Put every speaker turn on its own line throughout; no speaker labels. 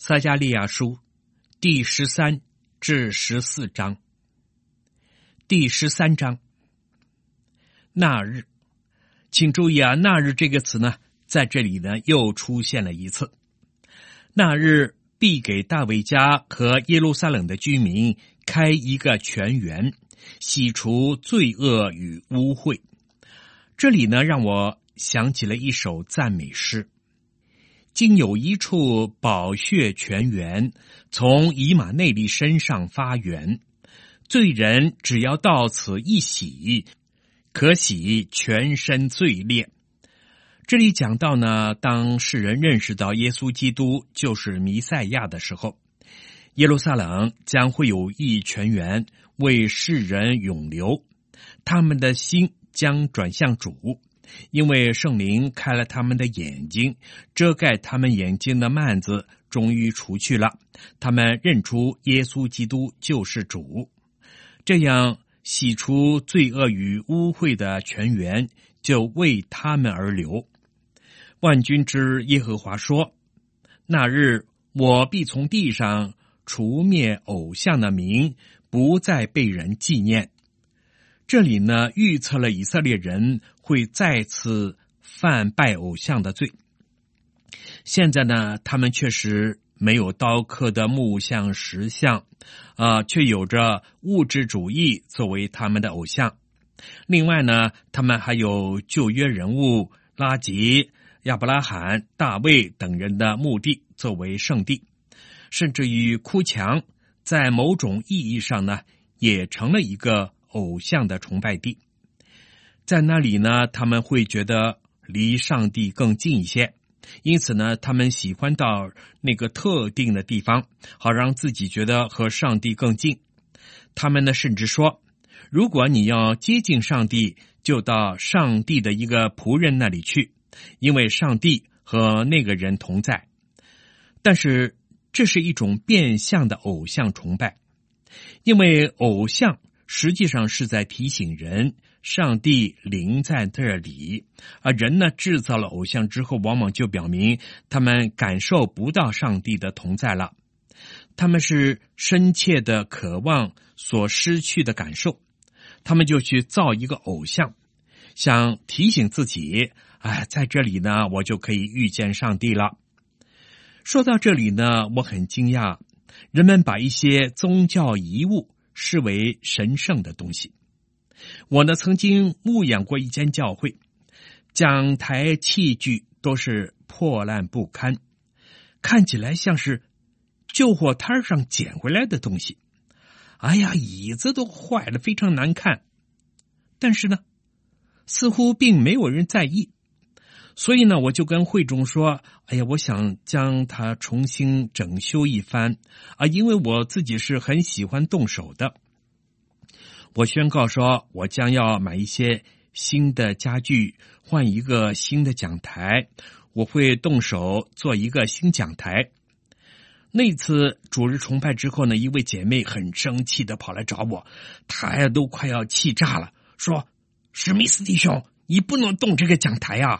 撒迦利亚书第13至14章。第13章，那日，请注意啊，那日这个词呢，在这里呢又出现了一次。那日必给大卫家和耶路撒冷的居民开一个泉源，洗除罪恶与污秽。这里呢，让我想起了一首赞美诗。经有一处宝血泉源，从以马内利身上发源，罪人只要到此一洗，可洗全身罪孽。这里讲到呢，当世人认识到耶稣基督就是弥赛亚的时候，耶路撒冷将会有一泉源为世人涌流，他们的心将转向主，因为圣灵开了他们的眼睛，遮盖他们眼睛的幔子终于除去了，他们认出耶稣基督就是主。这样洗除罪恶与污秽的泉源就为他们而流。万军之耶和华说，那日我必从地上除灭偶像的名，不再被人纪念。这里呢，预测了以色列人会再次犯拜偶像的罪。现在呢，他们确实没有刀刻的木像石像，却有着物质主义作为他们的偶像。另外呢，他们还有旧约人物拉吉、亚伯拉罕、大卫等人的墓地作为圣地，甚至于哭墙在某种意义上呢，也成了一个偶像的崇拜地。在那里呢，他们会觉得离上帝更近一些，因此呢，他们喜欢到那个特定的地方，好让自己觉得和上帝更近。他们呢，甚至说，如果你要接近上帝，就到上帝的一个仆人那里去，因为上帝和那个人同在。但是这是一种变相的偶像崇拜，因为偶像实际上是在提醒人，上帝灵在这里，而人呢制造了偶像之后，往往就表明他们感受不到上帝的同在了。他们是深切的渴望所失去的感受，他们就去造一个偶像，想提醒自己，在这里呢，我就可以遇见上帝了。说到这里呢，我很惊讶，人们把一些宗教遗物视为神圣的东西。我呢，曾经牧养过一间教会，讲台器具都是破烂不堪，看起来像是旧货摊上捡回来的东西。椅子都坏了，非常难看。但是呢，似乎并没有人在意。所以呢，我就跟会众说，我想将它重新整修一番因为我自己是很喜欢动手的。我宣告说，我将要买一些新的家具，换一个新的讲台，我会动手做一个新讲台。那次主日崇拜之后呢，一位姐妹很生气的跑来找我，她都快要气炸了，说，史密斯弟兄，你不能动这个讲台啊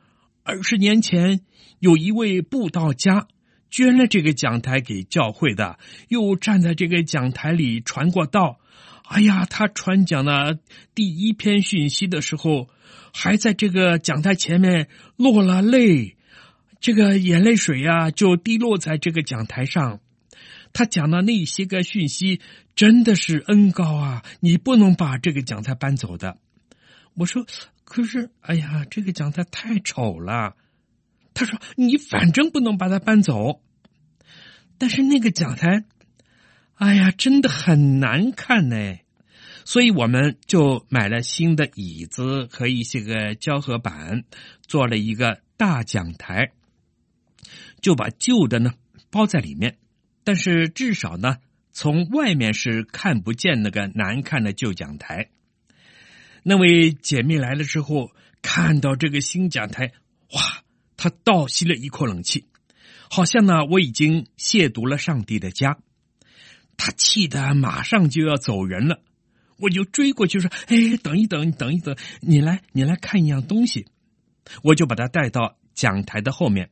！20年前有一位布道家捐了这个讲台给教会的，又站在这个讲台里传过道。他传讲的第一篇讯息的时候，还在这个讲台前面落了泪，这个眼泪水就滴落在这个讲台上。他讲的那些个讯息真的是恩膏你不能把这个讲台搬走的。我说，可是这个讲台太丑了。他说，你反正不能把它搬走。但是那个讲台真的很难看呢。所以我们就买了新的椅子和一些个胶合板，做了一个大讲台，就把旧的呢包在里面。但是至少呢，从外面是看不见那个难看的旧讲台。那位姐妹来了之后，看到这个新讲台，她倒吸了一口冷气，好像呢我已经亵渎了上帝的家。她气得马上就要走人了，我就追过去说，等一等，你来看一样东西。我就把她带到讲台的后面，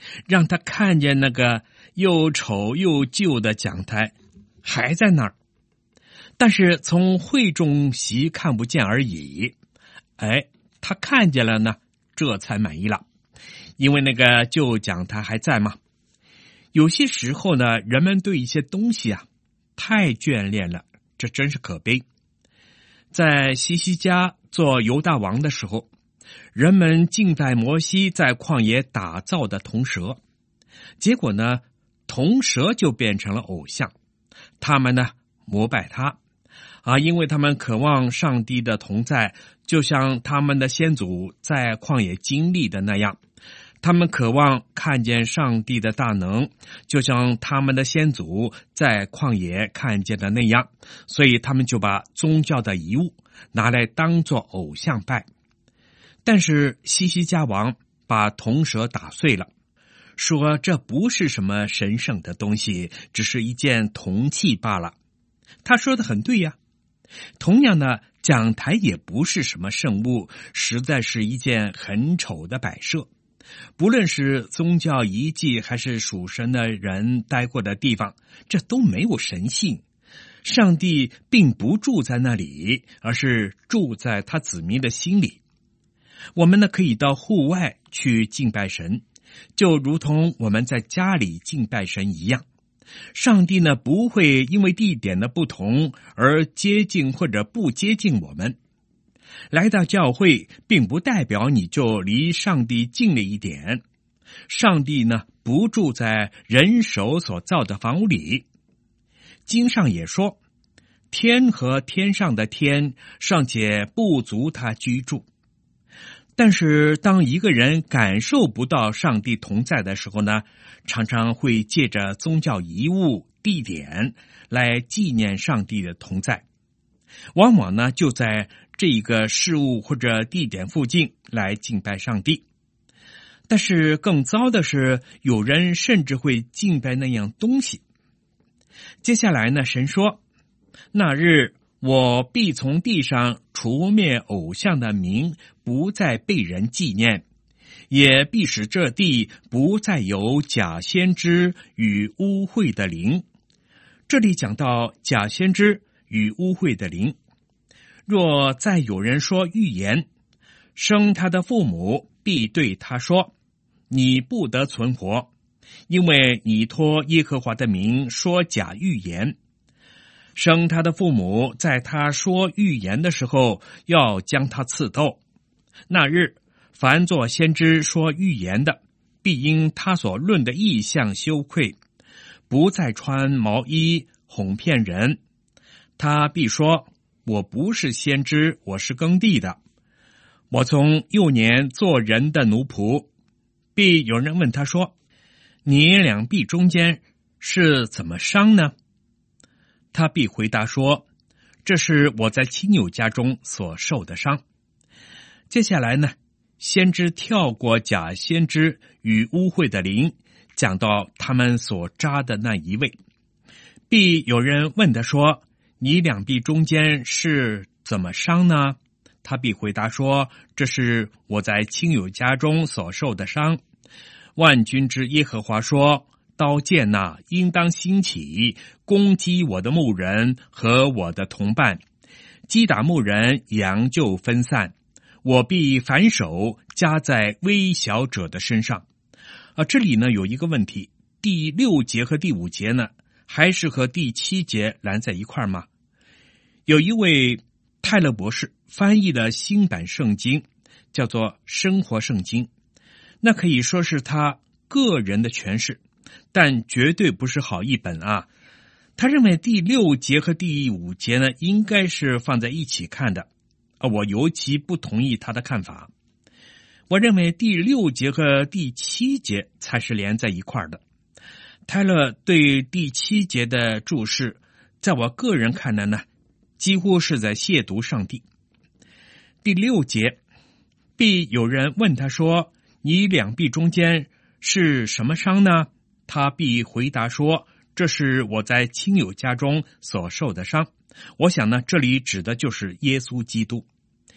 让他看见那个又丑又旧的讲台还在那儿，但是从会中席看不见而已。他看见了呢，这才满意了，因为那个旧讲台还在嘛。有些时候呢，人们对一些东西太眷恋了，这真是可悲。在西西家做犹大王的时候，人们敬拜摩西在旷野打造的铜蛇，结果呢，铜蛇就变成了偶像，他们呢膜拜他因为他们渴望上帝的同在，就像他们的先祖在旷野经历的那样，他们渴望看见上帝的大能，就像他们的先祖在旷野看见的那样，所以他们就把宗教的遗物拿来当作偶像拜。但是西西家王把铜蛇打碎了，说这不是什么神圣的东西，只是一件铜器罢了。他说的很对呀。同样的，讲台也不是什么圣物，实在是一件很丑的摆设。不论是宗教遗迹还是属神的人待过的地方，这都没有神性。上帝并不住在那里，而是住在他子民的心里。我们呢，可以到户外去敬拜神，就如同我们在家里敬拜神一样。上帝呢，不会因为地点的不同而接近或者不接近我们。来到教会并不代表你就离上帝近了一点。上帝呢，不住在人手所造的房屋里。经上也说，天和天上的天尚且不足他居住。但是当一个人感受不到上帝同在的时候呢，常常会借着宗教遗物、地点来纪念上帝的同在，往往呢就在这一个事物或者地点附近来敬拜上帝。但是更糟的是，有人甚至会敬拜那样东西。接下来呢，神说，那日我必从地上除灭偶像的名，不再被人纪念，也必使这地不再有假先知与污秽的灵。这里讲到假先知与污秽的灵。若再有人说预言，生他的父母必对他说，你不得存活，因为你托耶和华的名说假预言。生他的父母在他说预言的时候，要将他刺透。那日，凡作先知说预言的，必因他所论的异象羞愧，不再穿毛衣哄骗人。他必说，我不是先知，我是耕地的。我从幼年做人的奴仆。必有人问他说，你两臂中间是怎么伤呢？他必回答说，这是我在亲友家中所受的伤。接下来呢，先知跳过假先知与污秽的灵，讲到他们所扎的那一位。必有人问他说，你两臂中间是怎么伤呢？他必回答说，这是我在亲友家中所受的伤。万军之耶和华说，刀剑应当兴起，攻击我的牧人和我的同伴，击打牧人，羊就分散，我必反手加在微小者的身上。这里呢有一个问题，第6节和第5节呢，还是和第7节连在一块吗？有一位泰勒博士翻译的新版圣经，叫做生活圣经，那可以说是他个人的诠释，但绝对不是好译本啊。他认为第6节和第5节呢，应该是放在一起看的。我尤其不同意他的看法。我认为第6节和第7节才是连在一块的。泰勒对第7节的注释，在我个人看来呢，几乎是在亵渎上帝。第6节，必有人问他说，你两臂中间是什么伤呢？他必回答说，这是我在亲友家中所受的伤。我想呢，这里指的就是耶稣基督。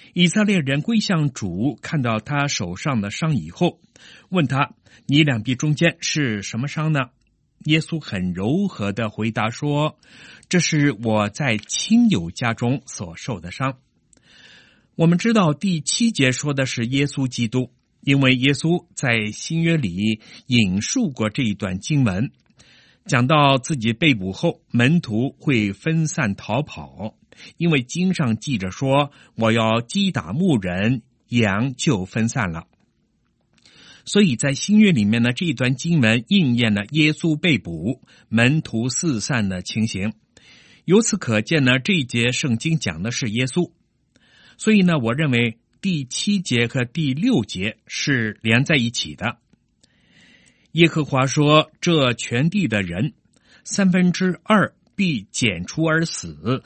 以色列人归向主，看到他手上的伤以后，问他：你两臂中间是什么伤呢？耶稣很柔和的回答说：这是我在亲友家中所受的伤。我们知道第7节说的是耶稣基督，因为耶稣在新约里引述过这一段经文，讲到自己被捕后，门徒会分散逃跑，因为经上记着说：我要击打牧人，羊就分散了。所以在新约里面呢，这一段经文应验了耶稣被捕、门徒四散的情形。由此可见呢，这一节圣经讲的是耶稣。所以呢，我认为第7节和第6节是连在一起的。耶和华说：这全地的人2/3必剪除而死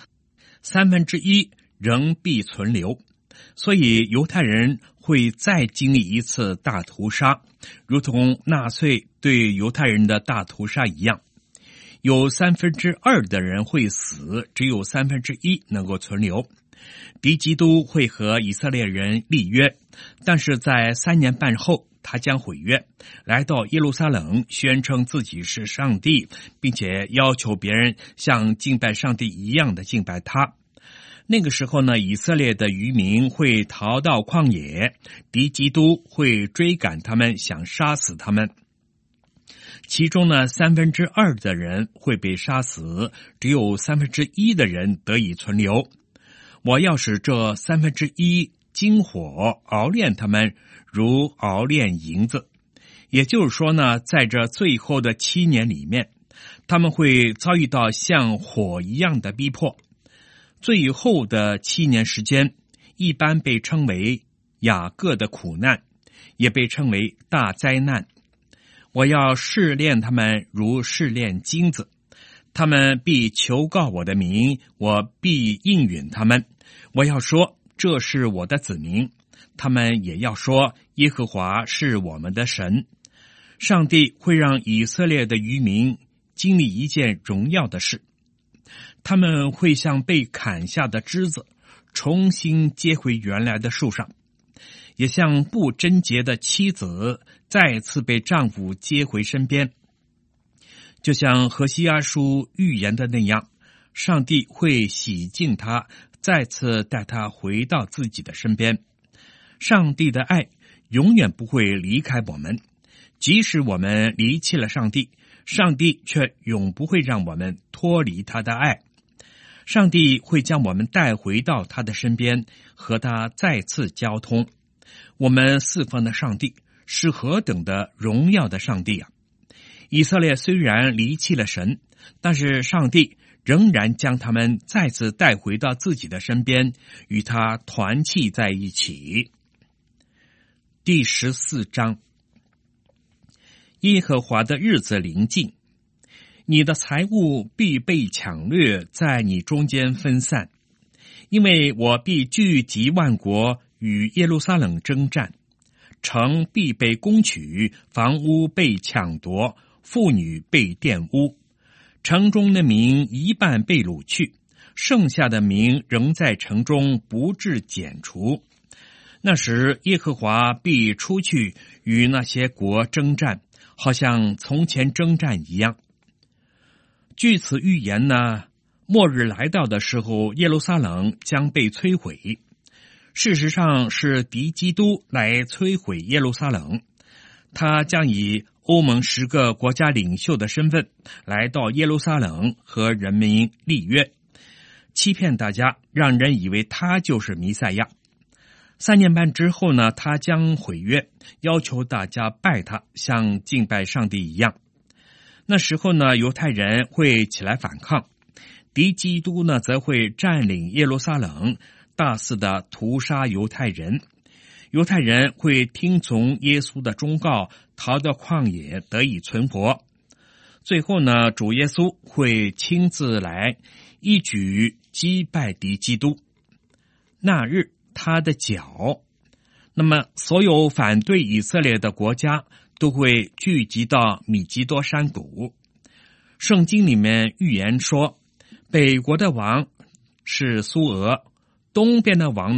，1/3仍必存留。所以犹太人会再经历一次大屠杀，如同纳粹对犹太人的大屠杀一样。有2/3的人会死，只有1/3能够存留。敌基督会和以色列人立约，但是在3年半后他将毁约，来到耶路撒冷，宣称自己是上帝，并且要求别人像敬拜上帝一样的敬拜他。那个时候呢，以色列的渔民会逃到旷野，敌基督会追赶他们，想杀死他们。其中呢，2/3的人会被杀死，只有1/3的人得以存留。我要使这1/3经火熬炼他们，如熬炼银子。也就是说呢，在这最后的7年里面，他们会遭遇到像火一样的逼迫。最后的7年时间，一般被称为雅各的苦难，也被称为大灾难。我要试炼他们如试炼金子，他们必求告我的名，我必应允他们。我要说，这是我的子民，他们也要说，耶和华是我们的神。上帝会让以色列的渔民经历一件荣耀的事，他们会像被砍下的枝子，重新接回原来的树上，也像不贞洁的妻子再次被丈夫接回身边。就像何西阿书预言的那样，上帝会洗净他，再次带他回到自己的身边。上帝的爱永远不会离开我们，即使我们离弃了上帝，上帝却永不会让我们脱离他的爱。上帝会将我们带回到他的身边，和他再次交通。我们侍奉的上帝是何等的荣耀的上帝啊！以色列虽然离弃了神，但是上帝仍然将他们再次带回到自己的身边，与他团契在一起。第14章，耶和华的日子临近，你的财物必被抢掠，在你中间分散，因为我必聚集万国与耶路撒冷征战，城必被攻取，房屋被抢夺，妇女被玷污，城中的民一半被掳去，剩下的民仍在城中不致剪除。那时耶和华必出去与那些国征战，好像从前征战一样。据此预言呢，末日来到的时候，耶路撒冷将被摧毁。事实上是敌基督来摧毁耶路撒冷，他将以欧盟10个国家领袖的身份来到耶路撒冷和人民立约，欺骗大家，让人以为他就是弥赛亚。3年半之后呢，他将毁约，要求大家拜他，像敬拜上帝一样。那时候呢，犹太人会起来反抗，敌基督呢则会占领耶路撒冷，大肆的屠杀犹太人。犹太人会听从耶稣的忠告，逃到旷野得以存活。最后呢，主耶稣会亲自来，一举击败敌基督。那日他的脚，那么所有反对以色列的国家都会聚集到米基多山谷。圣经里面预言说，北国的王是苏俄，东边的王呢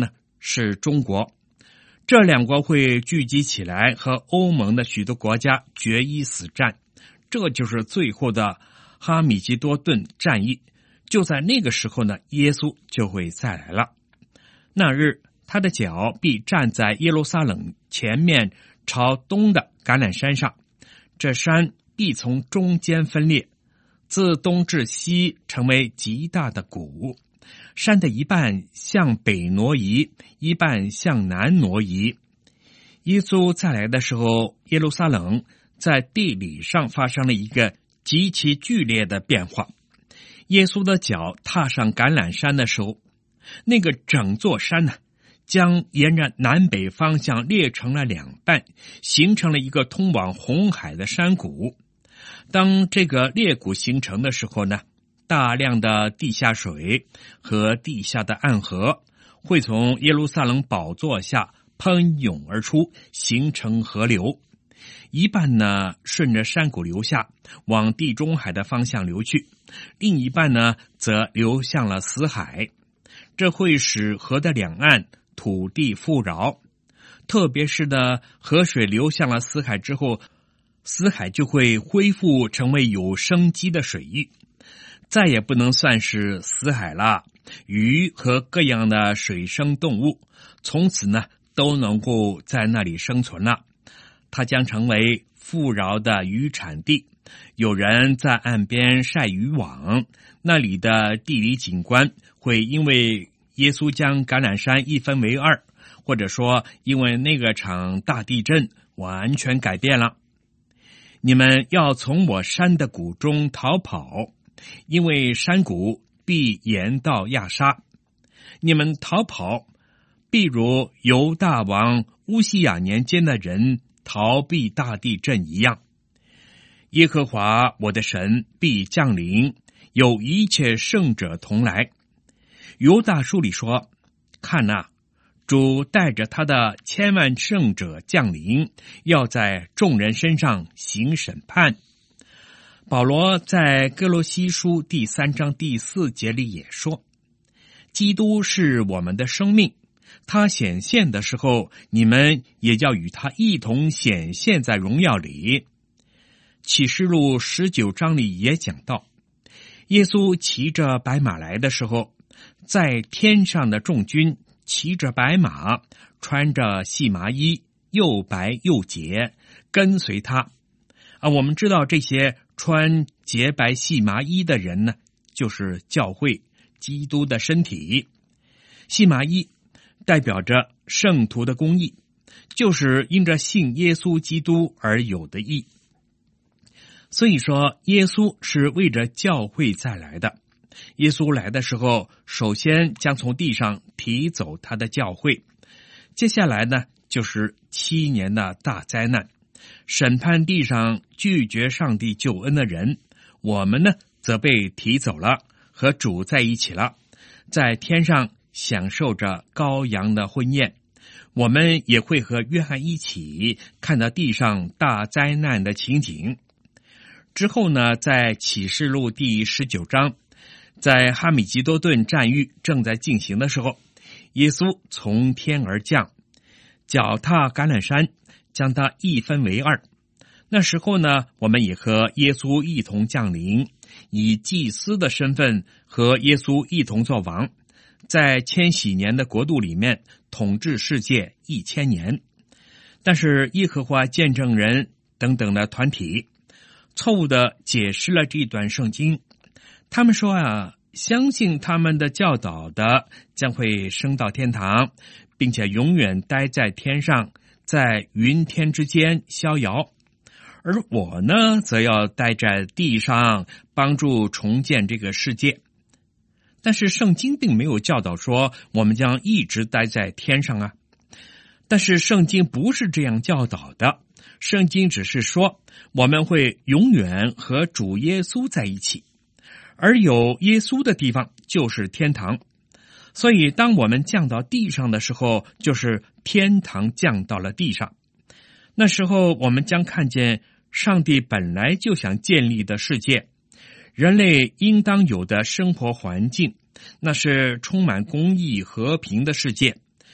是中国。这两国会聚集起来和欧盟的许多国家决一死战，这就是最后的哈米吉多顿战役。就在那个时候呢，耶稣就会再来了。那日，他的脚必站在耶路撒冷前面朝东的橄榄山上，这山必从中间分裂，自东至西成为极大的谷。山的一半向北挪移，一半向南挪移。耶稣再来的时候，耶路撒冷在地理上发生了一个极其剧烈的变化。耶稣的脚踏上橄榄山的时候，那个整座山呢，将沿着南北方向裂成了两半，形成了一个通往红海的山谷。当这个裂谷形成的时候呢，大量的地下水和地下的暗河会从耶路撒冷宝座下喷涌而出，形成河流。一半呢顺着山谷流下，往地中海的方向流去，另一半呢则流向了死海。这会使河的两岸土地富饶，特别是呢河水流向了死海之后，死海就会恢复成为有生机的水域，再也不能算是死海了。鱼和各样的水生动物从此呢都能够在那里生存了，它将成为富饶的渔产地。有人在岸边晒渔网，那里的地理景观会因为耶稣将橄榄山一分为二，或者说因为那个场大地震完全改变了。你们要从我山的谷中逃跑，因为山谷必延到亚沙。你们逃跑，必如犹大王乌西雅年间的人逃避大地震一样。耶和华我的神必降临，有一切圣者同来。犹大书里说，看哪，主带着他的千万圣者降临，要在众人身上行审判。保罗在哥罗西书第3章第4节里也说，基督是我们的生命，他显现的时候，你们也要与他一同显现在荣耀里。启示录19章里也讲到，耶稣骑着白马来的时候，在天上的众军骑着白马，穿着细麻衣，又白又洁，跟随他。我们知道这些穿洁白细麻衣的人呢，就是教会基督的身体。细麻衣代表着圣徒的公义，就是因着信耶稣基督而有的义。所以说，耶稣是为着教会再来的。耶稣来的时候，首先将从地上提走他的教会，接下来呢，就是7年的大灾难，审判地上拒绝上帝救恩的人。我们呢，则被提走了，和主在一起了，在天上享受着羔羊的婚宴。我们也会和约翰一起看到地上大灾难的情景。之后呢，在启示录第19章，在哈米吉多顿战役正在进行的时候，耶稣从天而降，脚踏橄榄山，将它一分为二。那时候呢，我们也和耶稣一同降临，以祭司的身份和耶稣一同作王，在千禧年的国度里面统治世界1000年。但是耶和华见证人等等的团体错误的解释了这段圣经。他们说相信他们的教导的将会升到天堂，并且永远待在天上，在云天之间逍遥。而我呢，则要待在地上，帮助重建这个世界。但是圣经并没有教导说我们将一直待在天上啊。但是圣经不是这样教导的，圣经只是说我们会永远和主耶稣在一起，而有耶稣的地方就是天堂。所以当我们降到地上的时候，就是天堂降到了地上。那时候我们将看见上帝本来就想建立的世界，人类应当有的生活环境，那是充满公义和平的世界。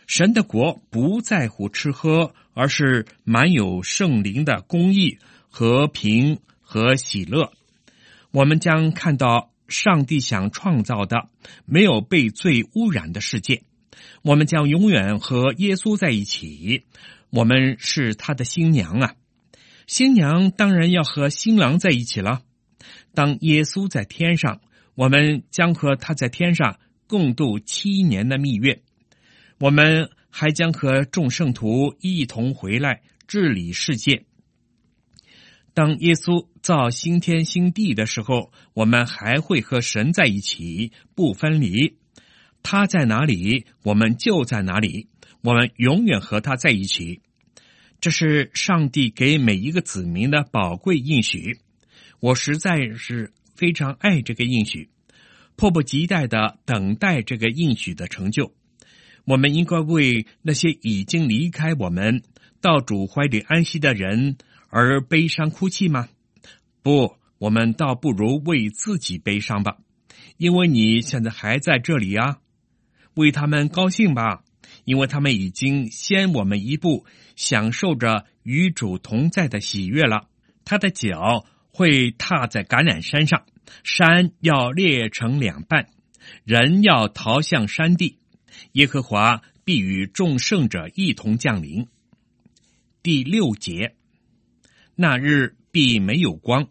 神的国不在乎吃喝，而是满有圣灵的公义、和平和喜乐。我们将看到上帝想创造的没有被罪污染的世界，我们将永远和耶稣在一起，我们是他的新娘啊！新娘当然要和新郎在一起了。当耶稣在天上，我们将和他在天上共度7年的蜜月。我们还将和众圣徒一同回来治理世界。当耶稣造新天新地的时候，我们还会和神在一起，不分离。他在哪里，我们就在哪里，我们永远和他在一起。这是上帝给每一个子民的宝贵应许。我实在是非常爱这个应许，迫不及待地等待这个应许的成就。我们应该为那些已经离开我们到主怀里安息的人而悲伤哭泣吗？不，我们倒不如为自己悲伤吧，因为你现在还在这里啊。为他们高兴吧，因为他们已经先我们一步，享受着与主同在的喜悦了。他的脚会踏在橄榄山上，山要裂成2半，人要逃向山地。耶和华必与众圣者一同降临。第6节，那日必没有光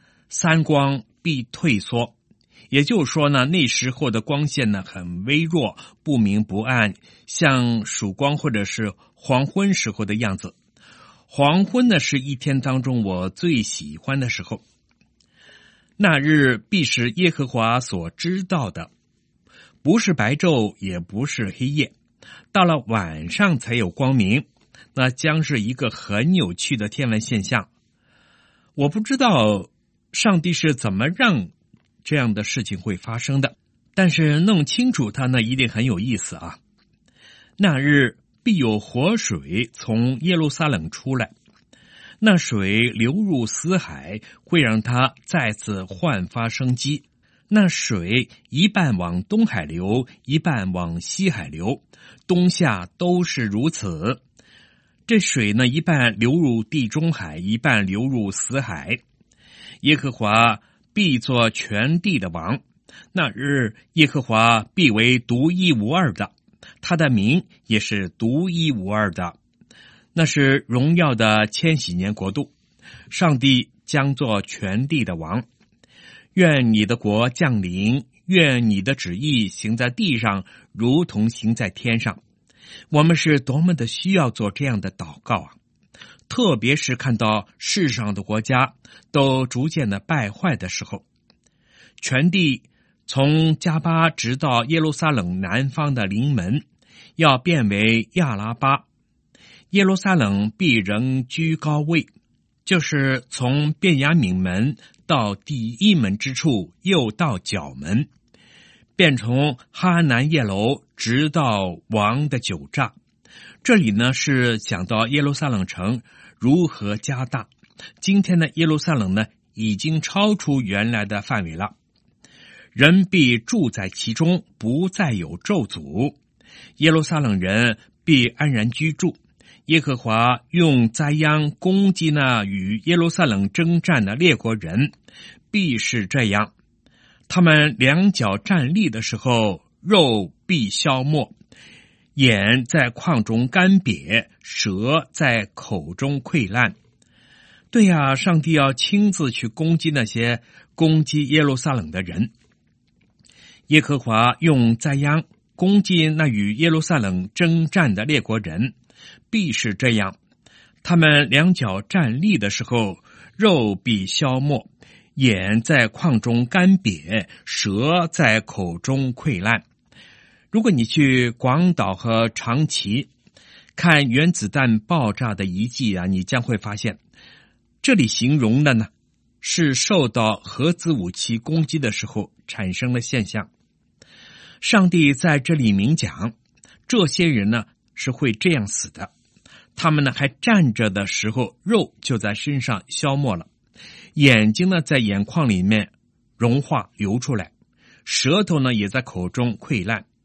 ，3光必退缩。也就是说呢，那时候的光线呢很微弱，不明不暗，像曙光或者是黄昏时候的样子。黄昏呢是一天当中我最喜欢的时候。那日必是耶和华所知道的，不是白昼，也不是黑夜，到了晚上才有光明。那将是一个很有趣的天文现象。我不知道上帝是怎么让这样的事情会发生的，但是弄清楚它呢一定很有意思啊。那日必有活水从耶路撒冷出来，那水流入死海，会让它再次焕发生机。那水一半往东海流，一半往西海流，冬夏都是如此。这水呢，一半流入地中海，一半流入死海。耶和华必作全地的王，那日耶和华必为独一无二的，他的名也是独一无二的。那是荣耀的千禧年国度，上帝将做全地的王。愿你的国降临，愿你的旨意行在地上，如同行在天上。我们是多么的需要做这样的祷告啊！特别是看到世上的国家都逐渐的败坏的时候，全地从加巴直到耶路撒冷南方的临门，要变为亚拉巴。耶路撒冷必仍居高位，就是从便雅悯门到第一门之处，又到角门，便从哈南叶楼直到王的酒榨。这里呢是讲到耶路撒冷城如何加大。今天的耶路撒冷呢已经超出原来的范围了，人必住在其中，不再有咒诅。耶路撒冷人必安然居住。耶和华用灾殃攻击那与耶路撒冷征战的列国人，必是这样。他们两脚站立的时候，肉必消没，眼在眶中干瘪，舌在口中溃烂。对呀，上帝要亲自去攻击那些攻击耶路撒冷的人。耶和华用灾殃攻击那与耶路撒冷征战的列国人，必是这样。他们两脚站立的时候，肉必消没，眼在眶中干瘪，舌在口中溃烂。如果你去广岛和长崎看原子弹爆炸的遗迹啊，你将会发现，这里形容的呢是受到核子武器攻击的时候产生的现象。上帝在这里明讲，这些人呢是会这样死的。他们呢还站着的时候，肉就在身上消没了，眼睛呢在眼眶里面融化流出来，舌头呢也在口中溃烂。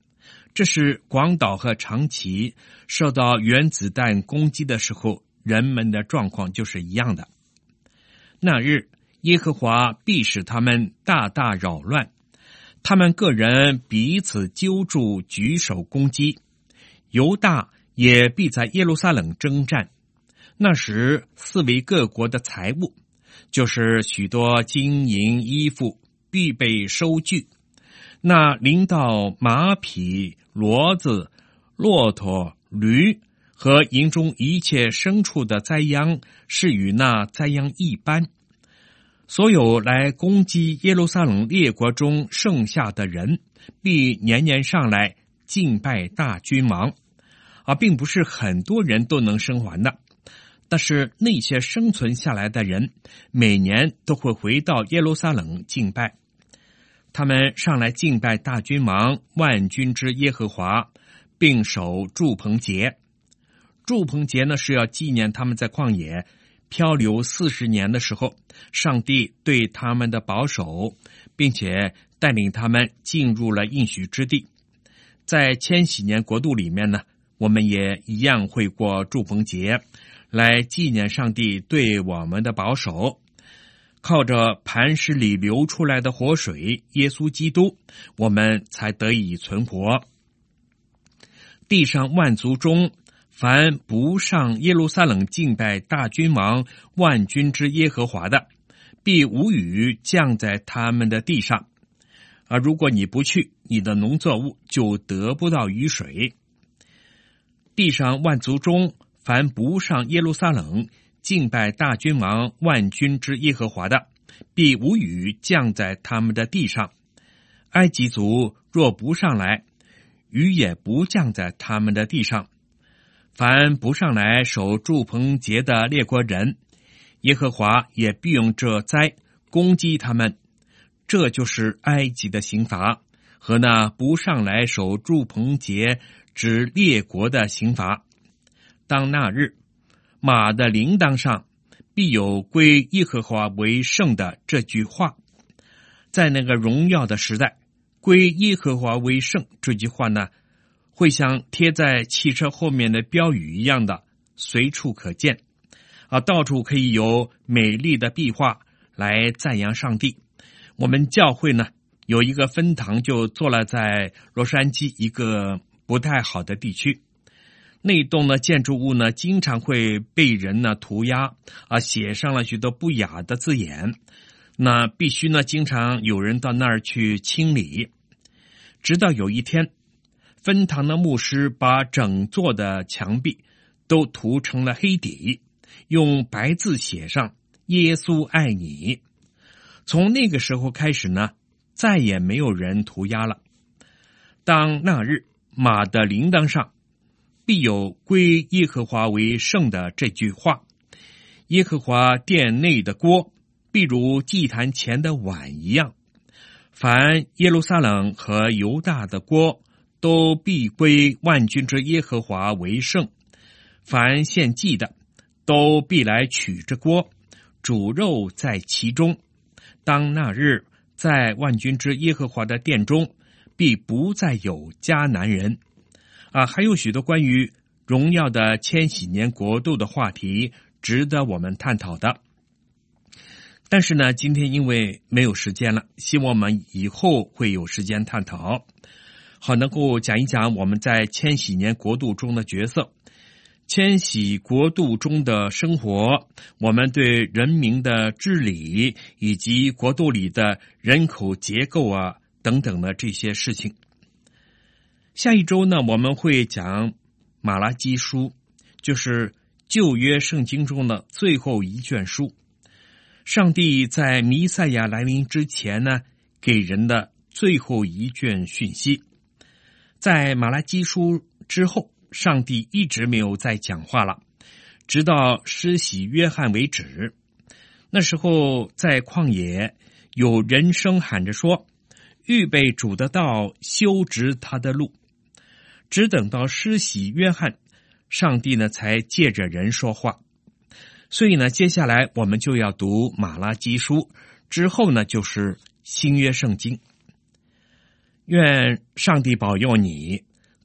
这是广岛和长崎受到原子弹攻击的时候，人们的状况就是一样的。那日，耶和华必使他们大大扰乱，他们个人彼此揪住，举手攻击。犹大也必在耶路撒冷征战。那时，四围各国的财物，就是许多金银衣服，必被收据。那临到马匹、骡子、骆驼、驴和营中一切牲畜的灾殃，是与那灾殃一般。所有来攻击耶路撒冷列国中剩下的人，必年年上来敬拜大君王。并不是很多人都能生还的，但是那些生存下来的人，每年都会回到耶路撒冷敬拜。他们上来敬拜大君王万军之耶和华，并守住棚节。住棚节呢，是要纪念他们在旷野漂流40年的时候，上帝对他们的保守，并且带领他们进入了应许之地。在千禧年国度里面呢，我们也一样会过住棚节，来纪念上帝对我们的保守。靠着磐石里流出来的活水耶稣基督，我们才得以存活。地上万族中，凡不上耶路撒冷敬拜大君王万军之耶和华的，必无雨降在他们的地上。如果你不去，你的农作物就得不到雨水。地上万族中，凡不上耶路撒冷敬拜大君王万军之耶和华的，必无雨降在他们的地上。埃及族若不上来，雨也不降在他们的地上。凡不上来守住棚节的列国人，耶和华也必用这灾攻击他们。这就是埃及的刑罚，和那不上来守住棚节指列国的刑罚。当那日，马的铃铛上必有归耶和华为圣的这句话。在那个荣耀的时代，归耶和华为圣这句话呢，会像贴在汽车后面的标语一样的随处可见。到处可以有美丽的壁画来赞扬上帝。我们教会呢，有一个分堂就坐落在洛杉矶一个不太好的地区。那栋的建筑物呢，经常会被人呢涂鸦，写上了许多不雅的字眼。那必须呢，经常有人到那儿去清理。直到有一天，分堂的牧师把整座的墙壁都涂成了黑底，用白字写上耶稣爱你。从那个时候开始呢，再也没有人涂鸦了。当那日，马的铃铛上必有归耶和华为圣的这句话。耶和华殿内的锅必如祭坛前的碗一样。凡耶路撒冷和犹大的锅都必归万军之耶和华为圣。凡献祭的都必来取这锅，煮肉在其中。当那日，在万军之耶和华的殿中，必不再有迦南人。还有许多关于荣耀的千禧年国度的话题，值得我们探讨的。但是呢，今天因为没有时间了，希望我们以后会有时间探讨，好能够讲一讲我们在千禧年国度中的角色。千禧国度中的生活，我们对人民的治理，以及国度里的人口结构等等的这些事情。下一周呢，我们会讲马拉基书，就是旧约圣经中的最后一卷书。上帝在弥赛亚来临之前呢，给人的最后一卷讯息。在马拉基书之后，上帝一直没有再讲话了，直到施洗约翰为止。那时候在旷野，有人声喊着说，预备主的道，修直他的路。只等到施洗约翰，上帝呢才借着人说话。所以呢，接下来我们就要读马拉基书，之后呢就是新约圣经。愿上帝保佑你，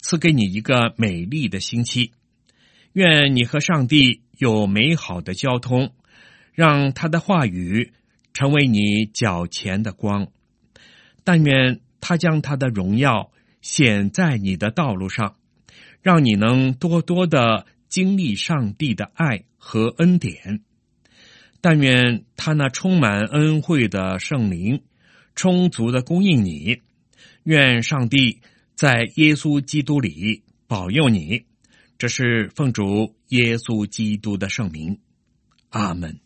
赐给你一个美丽的星期。愿你和上帝有美好的交通，让他的话语成为你脚前的光。但愿他将他的荣耀显在你的道路上，让你能多多的经历上帝的爱和恩典。但愿他那充满恩惠的圣灵充足的供应你。愿上帝在耶稣基督里保佑你。这是奉主耶稣基督的圣名，阿们。